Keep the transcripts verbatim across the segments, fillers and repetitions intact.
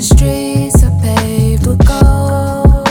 streets are paved with gold.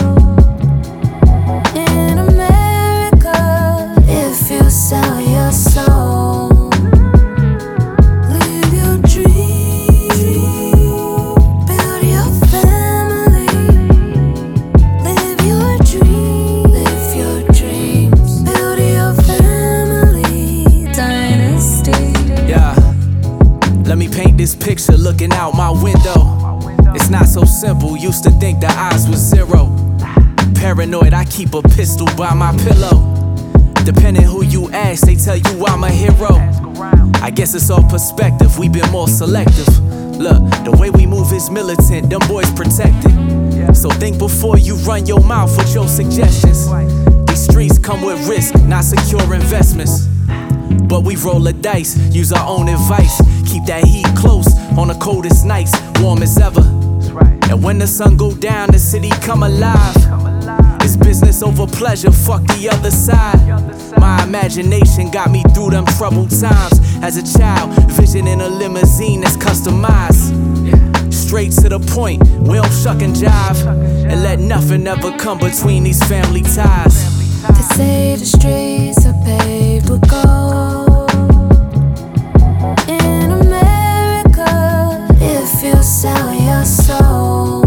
In America, if you sell your soul, live your dream, build your family. Live your dream, live your dreams, build your family dynasty. Yeah, let me paint this picture looking out my window. It's not so simple, used to think the odds was zero. Paranoid, I keep a pistol by my pillow. Depending who you ask, they tell you I'm a hero. I guess it's all perspective, we been more selective. Look, the way we move is militant, them boys protected. So think before you run your mouth with your suggestions. These streets come with risk, not secure investments. But we roll the dice, use our own advice. Keep that heat close on the coldest nights, warm as ever. And when the sun go down, the city come alive. It's business over pleasure, fuck the other side. My imagination got me through them troubled times. As a child, visioning a limousine that's customized. Straight to the point, we don't shuck and jive. And let nothing ever come between these family ties. They say the streets are paved with gold. In America, if you sell your soul,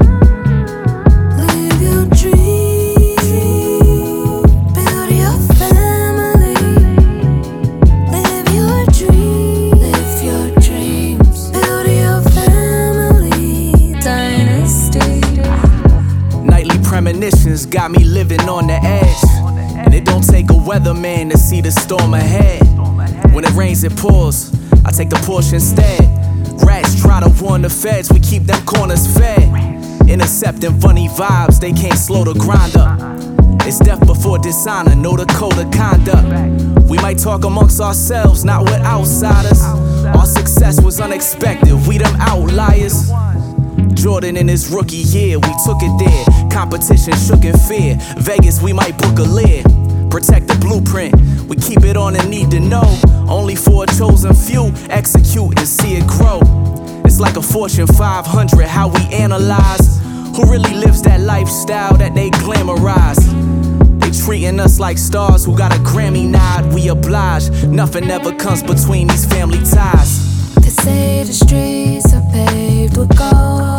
live your dream, build your family. Live your dream, live your dreams, build your family dynasty. Nightly premonitions got me living on the edge. And it don't take a weatherman to see the storm ahead. When it rains, it pours. I take the Porsche instead. Rats try to warn the feds, we keep them corners fed. Intercepting funny vibes, they can't slow the grind up. It's death before dishonor, know the code of conduct. We might talk amongst ourselves, not with outsiders. Our success was unexpected, we them outliers. Jordan in his rookie year, we took it there. Competition shook in fear. Vegas, we might book a lid. Protect the blueprint, we keep it on and need to know. Only for a chosen few, execute and see it grow. It's like a Fortune five hundred, how we analyze who really lives that lifestyle that they glamorize. They treating us like stars who got a Grammy nod, we oblige. Nothing ever comes between these family ties. They say the streets are paved with gold.